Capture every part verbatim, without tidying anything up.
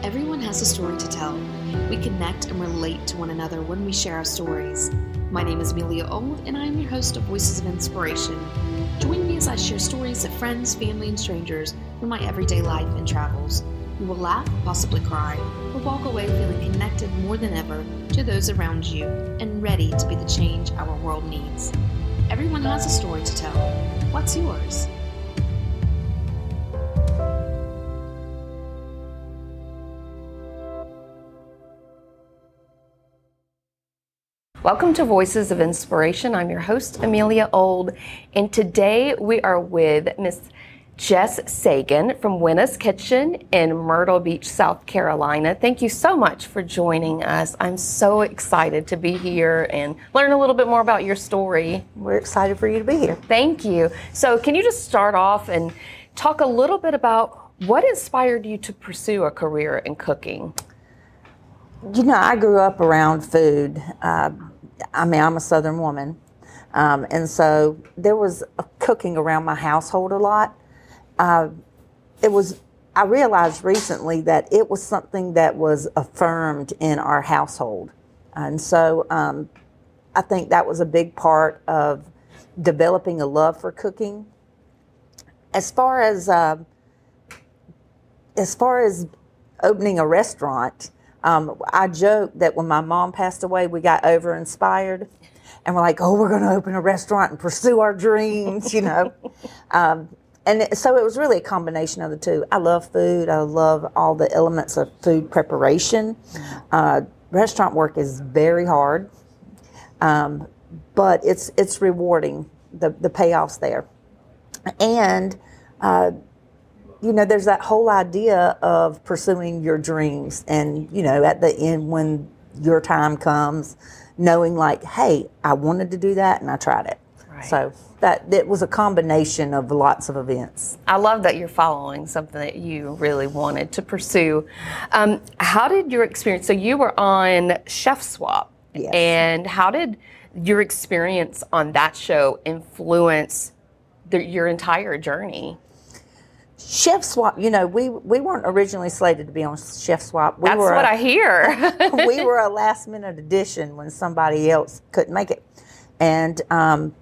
Everyone has a story to tell. We connect and relate to one another when we share our stories. My name is Amelia Old, and I am your host of Voices of Inspiration. Join me as I share stories of friends, family, and strangers from my everyday life and travels. You will laugh, possibly cry, or walk away feeling connected more than ever to those around you and ready to be the change our world needs. Everyone has a story to tell. What's yours? Welcome to Voices of Inspiration. I'm your host, Amelia Old, and today we are with Miss Jess Sagan from Winna's Kitchen in Myrtle Beach, South Carolina. Thank you so much for joining us. I'm so excited to be here and learn a little bit more about your story. We're excited for you to be here. Thank you. So can you just start off and talk a little bit about what inspired you to pursue a career in cooking? You know, I grew up around food. Uh, I mean, I'm a Southern woman. Um, and so there was a cooking around my household a lot. Uh, it was, I realized recently that it was something that was affirmed in our household. And so um, I think that was a big part of developing a love for cooking. As far as, uh, as far as opening a restaurant, Um, I joke that when my mom passed away, we got over-inspired, and we're like, oh, we're going to open a restaurant and pursue our dreams, you know. um, and it, so it was really a combination of the two. I love food. I love all the elements of food preparation. Uh, restaurant work is very hard, um, but it's it's rewarding, the, the payoff's there. And uh you know, there's that whole idea of pursuing your dreams and, you know, at the end when your time comes, knowing like, hey, I wanted to do that and I tried it. Right. So that it was a combination of lots of events. I love that you're following something that you really wanted to pursue. Um, how did your experience, so you were on Chef Swap. Yes. And how did your experience on that show influence the, your entire journey? Chef Swap, you know, we, we weren't originally slated to be on Chef Swap. We That's were what a, I hear. we were a last minute addition when somebody else couldn't make it. And um,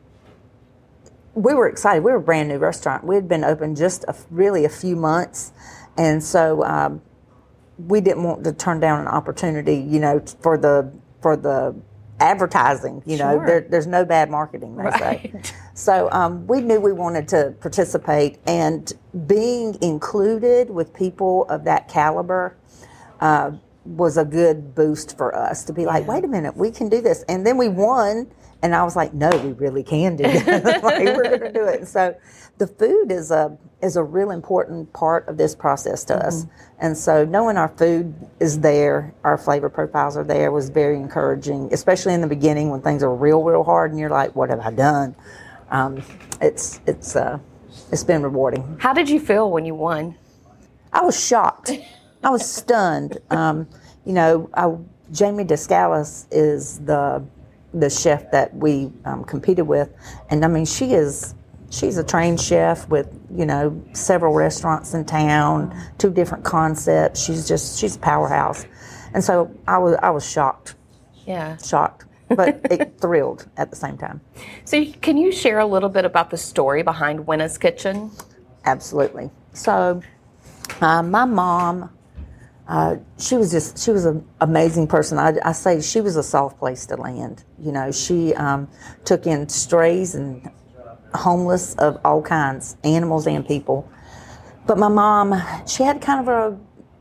we were excited. We were a brand new restaurant. We had been open just a, really a few months. And so um, we didn't want to turn down an opportunity, you know, for the for the advertising. You know, Sure. there, there's no bad marketing, they Right. say. So um, we knew we wanted to participate, and being included with people of that caliber uh, was a good boost for us to be like, wait a minute, we can do this. And then we won, and I was like, no, we really can do this. Like, we're going to do it. And so the food is a is a real important part of this process to mm-hmm. us. And so knowing our food is there, our flavor profiles are there, was very encouraging, especially in the beginning when things are real, real hard, and you're like, what have I done? Um, it's it's uh, it's been rewarding. How did you feel when you won? I was shocked. I was stunned. Um, you know, I, Jamie Descalis is the the chef that we um, competed with, and I mean, she is she's a trained chef with, you know, several restaurants in town, two different concepts. She's just she's a powerhouse, and so I was I was shocked. Yeah, shocked. But it thrilled at the same time. So can you share a little bit about the story behind Winna's Kitchen? Absolutely. So uh, my mom, uh, she was just, she was an amazing person. I, I say she was a soft place to land. You know, she um, took in strays and homeless of all kinds, animals and people. But my mom, she had kind of a,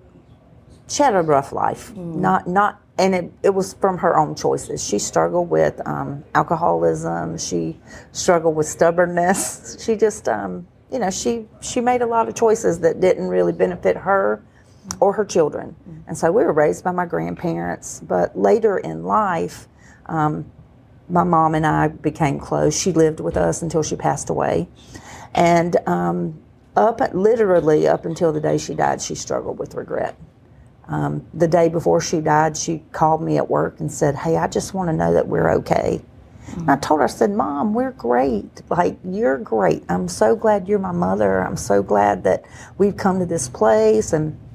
she had a rough life. Mm. Not, not, And it, it was from her own choices. She struggled with um, alcoholism. She struggled with stubbornness. She just, um, you know, she she made a lot of choices that didn't really benefit her or her children. And so we were raised by my grandparents. But later in life, um, my mom and I became close. She lived with us until she passed away. And um, up literally up until the day she died, she struggled with regret. Um, the day before she died, she called me at work and said, hey, I just want to know that we're okay. Mm-hmm. And I told her, I said, Mom, we're great. Like, you're great. I'm so glad you're my mother. I'm so glad that we've come to this place. And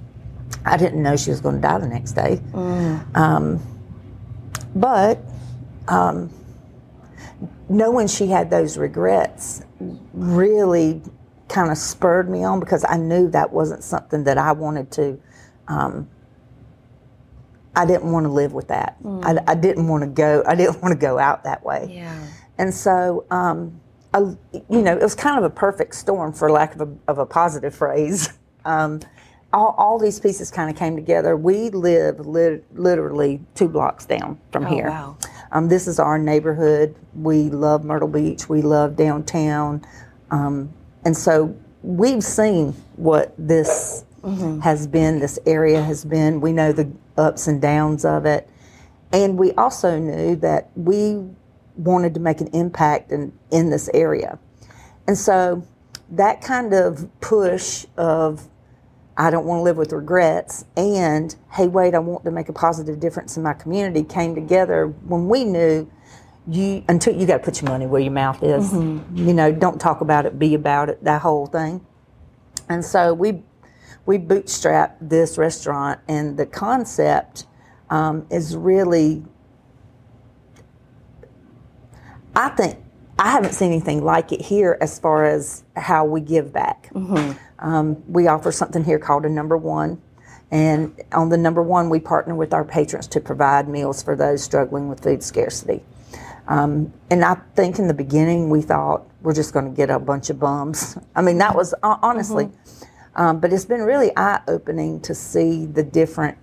I didn't know she was going to die the next day. Mm. Um, but um, knowing she had those regrets really kind of spurred me on, because I knew that wasn't something that I wanted to, um, I didn't want to live with that. Mm. I, I didn't want to go, I didn't want to go out that way. Yeah. And so, um, I, you know, it was kind of a perfect storm, for lack of a, of a positive phrase. Um, all, all these pieces kind of came together. We live lit, literally two blocks down from oh, here. Wow. Um, this is our neighborhood. We love Myrtle Beach. We love downtown. Um, and so we've seen what this mm-hmm. has been, this area has been. We know the ups and downs of it. And we also knew that we wanted to make an impact in, in this area. And so that kind of push of, I don't want to live with regrets, and, hey, wait, I want to make a positive difference in my community, came together when we knew you, until you got to put your money where your mouth is. Mm-hmm. You know, don't talk about it, be about it, that whole thing. And so we, we bootstrapped this restaurant, and the concept um, is really, I think, I haven't seen anything like it here as far as how we give back. Mm-hmm. Um, we offer something here called a number one. And on the number one, we partner with our patrons to provide meals for those struggling with food scarcity. Um, and I think in the beginning, we thought we're just going to get a bunch of bums. I mean, that was uh, honestly. Mm-hmm. Um, but it's been really eye-opening to see the different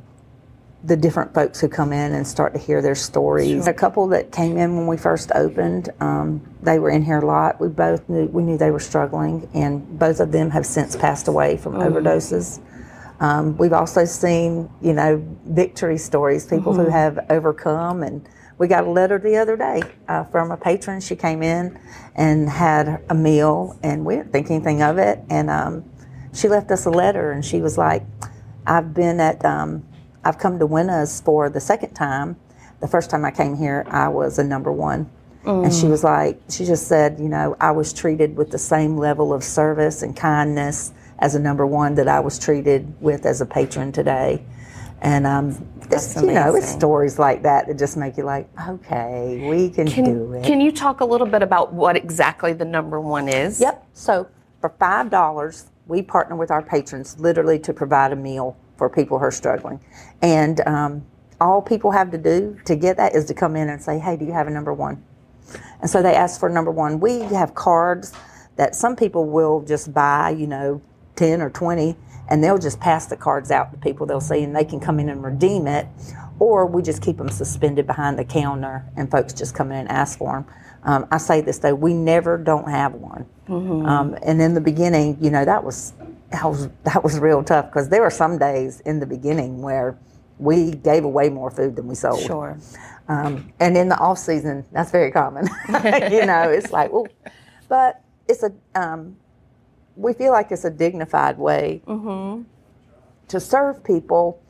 the different folks who come in and start to hear their stories. Sure. A couple that came in when we first opened, um, they were in here a lot. We both knew, we knew they were struggling, and both of them have since passed away from mm. overdoses. Um, we've also seen, you know, victory stories, people mm-hmm. who have overcome, and we got a letter the other day uh, from a patron. She came in and had a meal, and we didn't think anything of it, and um, she left us a letter, and she was like, I've been at... Um, I've come to Winners for the second time. The first time I came here, I was a number one. Mm. And she was like, she just said, you know, I was treated with the same level of service and kindness as a number one that I was treated with as a patron today. And, um, it's, you know, it's stories like that that just make you like, okay, we can, can do it. Can you talk a little bit about what exactly the number one is? Yep. So for five dollars, we partner with our patrons literally to provide a meal for people who are struggling. And um, all people have to do to get that is to come in and say, hey, do you have a number one? And so they ask for number one. We have cards that some people will just buy, you know, ten or twenty, and they'll just pass the cards out to people. They'll say, and they can come in and redeem it, or we just keep them suspended behind the counter and folks just come in and ask for them. Um, I say this, though, we never don't have one. Mm-hmm. Um, and in the beginning, you know, that was... That was, that was real tough, because there were some days in the beginning where we gave away more food than we sold. Sure. Um, and in the off season, that's very common. You know, it's like, well, but it's a, um, we feel like it's a dignified way mm-hmm. to serve people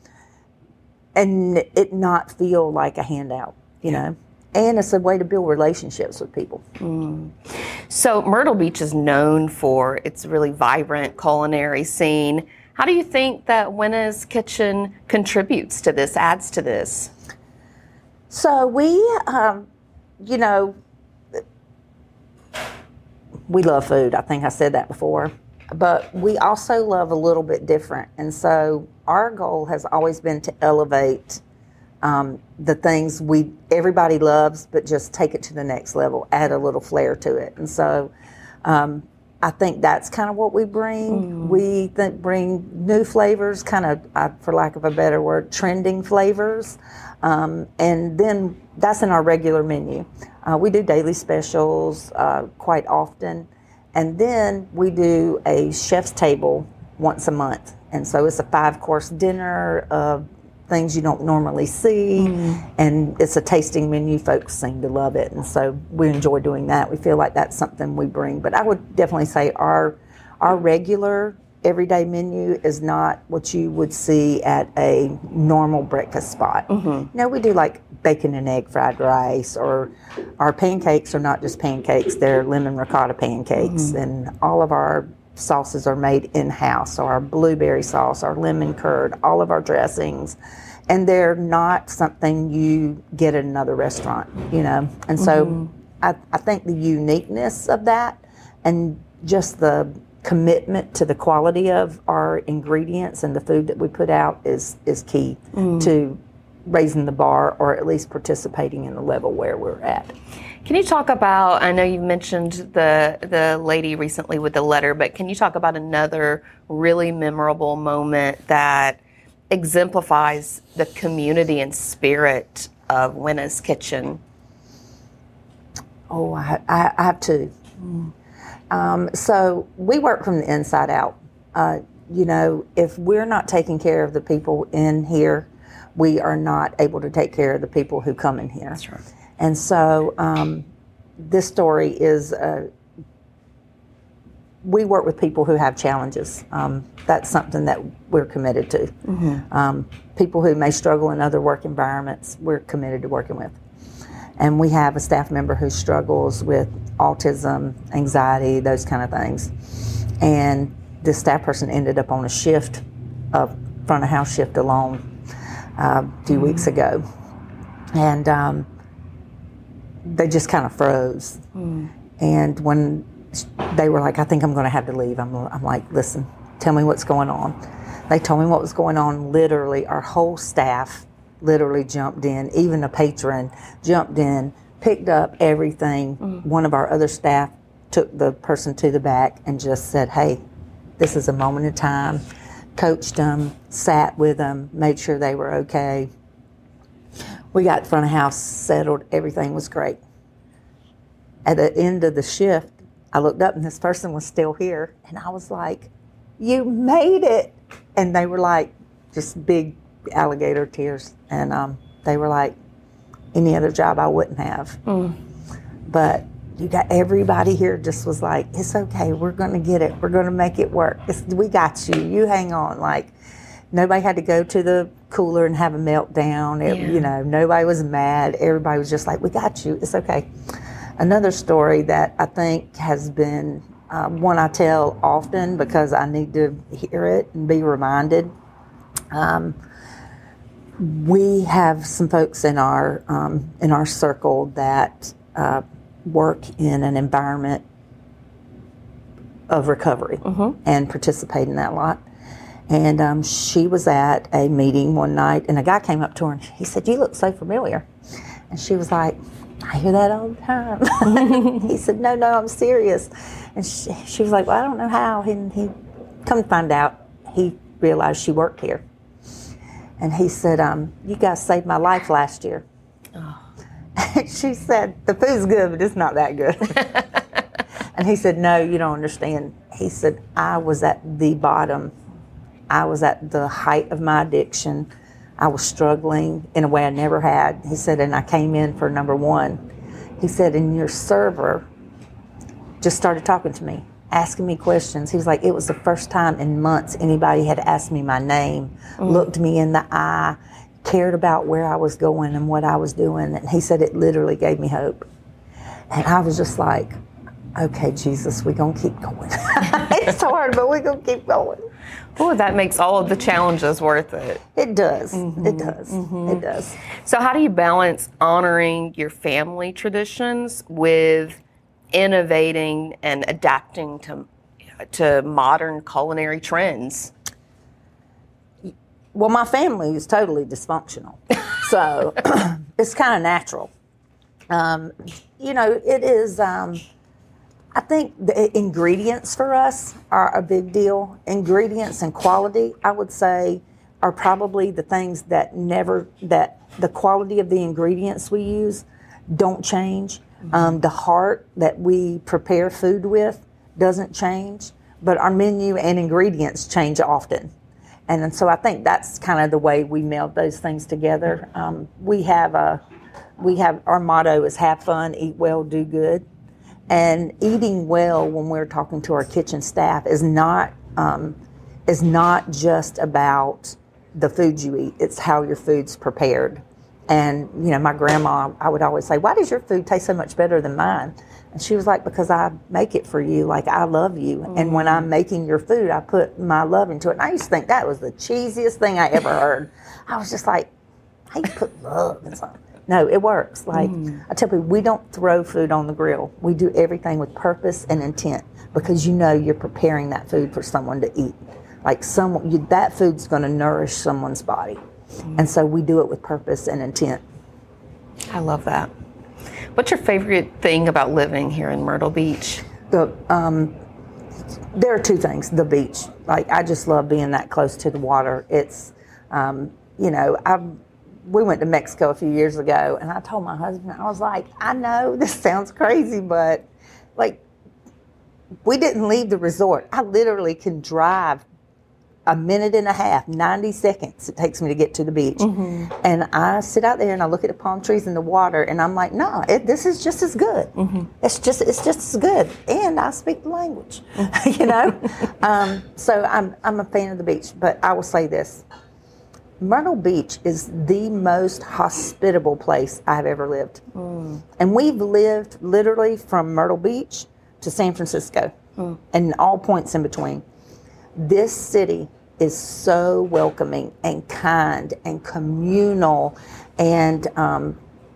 and it not feel like a handout, you know. And it's a way to build relationships with people. Mm. So Myrtle Beach is known for its really vibrant culinary scene. How do you think that Winna's Kitchen contributes to this, adds to this? So we, um, you know, we love food. I think I said that before. But we also love a little bit different. And so our goal has always been to elevate Um, the things we everybody loves, but just take it to the next level, add a little flair to it. And so um, I think that's kind of what we bring. Mm. We think bring new flavors, kind of, uh, for lack of a better word, trending flavors. Um, and then that's in our regular menu. Uh, we do daily specials uh, quite often. And then we do a chef's table once a month. And so it's a five-course dinner of things you don't normally see, mm. and it's a tasting menu. Folks seem to love it, and so we enjoy doing that. We feel like that's something we bring. But I would definitely say our our regular everyday menu is not what you would see at a normal breakfast spot. Mm-hmm. You know, we do like bacon and egg fried rice, or our pancakes are not just pancakes, they're lemon ricotta pancakes, mm-hmm. and all of our sauces are made in-house. So our blueberry sauce, our lemon curd, all of our dressings. And they're not something you get at another restaurant, you know. And so mm-hmm. I, I think the uniqueness of that and just the commitment to the quality of our ingredients and the food that we put out is, is key mm. to raising the bar, or at least participating in the level where we're at. Can you talk about, I know you mentioned the the lady recently with the letter, but can you talk about another really memorable moment that exemplifies the community and spirit of Winna's Kitchen? Oh, I, I, I have two. Mm. Um, so we work from the inside out. Uh, you know, if we're not taking care of the people in here, we are not able to take care of the people who come in here. That's right. And so um, this story is, uh, we work with people who have challenges. Um, that's something that we're committed to. Mm-hmm. Um, people who may struggle in other work environments, we're committed to working with. And we have a staff member who struggles with autism, anxiety, those kind of things. And this staff person ended up on a shift, a front of house shift alone uh, a few mm-hmm. weeks ago. And um, they just kind of froze. Mm. And when they were like, I think I'm going to have to leave, I'm, I'm like, listen, tell me what's going on. They told me what was going on. Literally, our whole staff literally jumped in. Even a patron jumped in, picked up everything. Mm. One of our other staff took the person to the back and just said, hey, this is a moment in time. Coached them, sat with them, made sure they were okay. We got front of house settled. Everything was great. At the end of the shift, I looked up and this person was still here. And I was like, you made it. And they were like, just big alligator tears. And um, they were like, any other job I wouldn't have. Mm. But you got everybody here just was like, it's okay. We're going to get it. We're going to make it work. It's, we got you. You hang on. Like, nobody had to go to the cooler and have a meltdown. It, yeah. You know, nobody was mad. Everybody was just like, we got you. It's okay. Another story that I think has been um, one I tell often because I need to hear it and be reminded. Um, we have some folks in our um, in our circle that uh, work in an environment of recovery mm-hmm. and participate in that a lot. And um, she was at a meeting one night, and a guy came up to her and he said, "You look so familiar." And she was like, "I hear that all the time." He said, "No, no, I'm serious." And she, she was like, "Well, I don't know how." And he, come to find out, he realized she worked here. And he said, um, "You guys saved my life last year." Oh. And she said, "The food's good, but it's not that good." And he said, "No, you don't understand." He said, "I was at the bottom. I was at the height of my addiction. I was struggling in a way I never had." He said, "And I came in for number one." He said, "And your server just started talking to me, asking me questions." He was like, "It was the first time in months anybody had asked me my name, mm. looked me in the eye, cared about where I was going and what I was doing." And he said, "It literally gave me hope." And I was just like, okay, Jesus, we're going to keep going. It's hard, but we're going to keep going. Oh, that makes all of the challenges worth it. It does. Mm-hmm. It does. Mm-hmm. It does. So how do you balance honoring your family traditions with innovating and adapting to to modern culinary trends? Well, my family is totally dysfunctional, so it's kind of natural. Um, you know, it is... Um, I think the ingredients for us are a big deal. Ingredients and quality, I would say, are probably the things that never, that the quality of the ingredients we use don't change. Mm-hmm. Um, the heart that we prepare food with doesn't change, but our menu and ingredients change often. And so I think that's kind of the way we meld those things together. Um, we have a, we have, our motto is have fun, eat well, do good. And eating well when we're talking to our kitchen staff is not um, is not just about the food you eat. It's how your food's prepared. And, you know, my grandma, I would always say, why does your food taste so much better than mine? And she was like, because I make it for you, like I love you. Mm-hmm. And when I'm making your food, I put my love into it. And I used to think that was the cheesiest thing I ever heard. I was just like, how you put love in something? No, it works. Like, mm. I tell people, we don't throw food on the grill. We do everything with purpose and intent, because you know you're preparing that food for someone to eat. Like, someone, you, that food's going to nourish someone's body. Mm. And so we do it with purpose and intent. I love that. What's your favorite thing about living here in Myrtle Beach? The, um, there are two things. The beach. Like, I just love being that close to the water. It's, um, you know, I've, we went to Mexico a few years ago, and I told my husband, I was like, I know this sounds crazy, but like, we didn't leave the resort. I literally can drive a minute and a half, ninety seconds it takes me to get to the beach. Mm-hmm. And I sit out there and I look at the palm trees and the water, and I'm like, no, it, this is just as good. Mm-hmm. It's just it's just as good. And I speak the language, you know? um, so I'm, I'm a fan of the beach, but I will say this. Myrtle Beach is the most hospitable place I've ever lived. Mm. And we've lived literally from Myrtle Beach to San Francisco mm. and all points in between. This city is so welcoming and kind and communal, and um,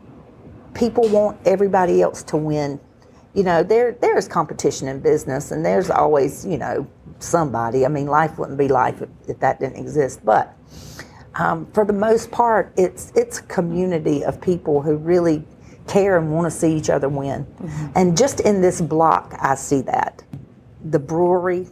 people want everybody else to win. You know, there there is competition in business, and there's always, you know, somebody. I mean, life wouldn't be life if, if that didn't exist. But um, for the most part, it's it's a community of people who really care and want to see each other win. Mm-hmm. And just in this block, I see that. The brewery,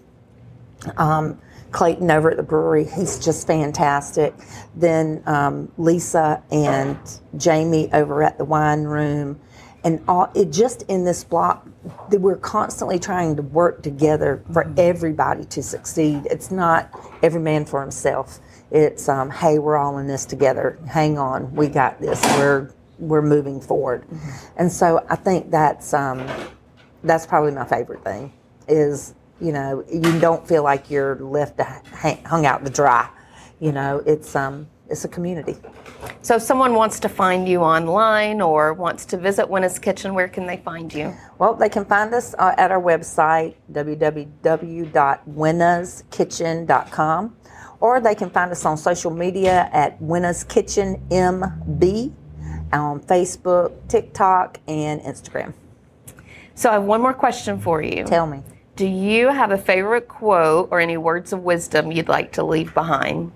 um, Clayton over at the brewery, he's just fantastic. Then um, Lisa and Jamie over at the wine room. And all, it just in this block, we're constantly trying to work together for mm-hmm. everybody to succeed. It's not every man for himself. It's, um, hey, we're all in this together. Hang on, we got this. We're we're moving forward. Mm-hmm. And so I think that's um, that's probably my favorite thing is, you know, you don't feel like you're left to hang, hung out to dry. You know, it's um, it's a community. So if someone wants to find you online or wants to visit Winna's Kitchen, where can they find you? Well, they can find us uh, at our website, w w w dot winnas kitchen dot com, or they can find us on social media at Winna's Kitchen M B on Facebook, TikTok, and Instagram. So I have one more question for you. Tell me. Do you have a favorite quote or any words of wisdom you'd like to leave behind?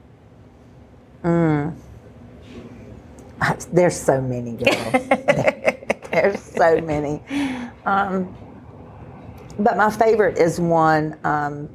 Mm. There's so many, girls. There's so many. Um, but my favorite is one, um,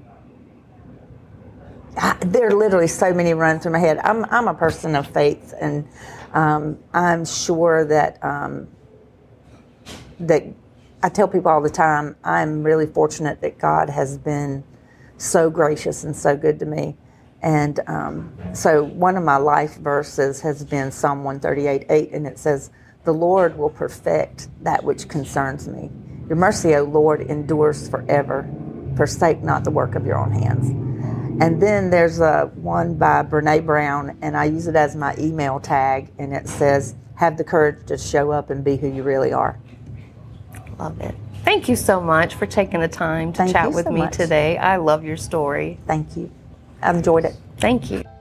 I, there are literally so many run through my head. I'm, I'm a person of faith, and um, I'm sure that um, that I tell people all the time, I'm really fortunate that God has been so gracious and so good to me. And um, so one of my life verses has been Psalm one thirty-eight eight, and it says, "The Lord will perfect that which concerns me. Your mercy, O Lord, endures forever. Forsake not the work of your own hands." And then there's a one by Brene Brown, and I use it as my email tag, and it says, "Have the courage to show up and be who you really are." Love it. Thank you so much for taking the time to Thank chat you with so me much. today. I love your story. Thank you. I enjoyed it. Thank you.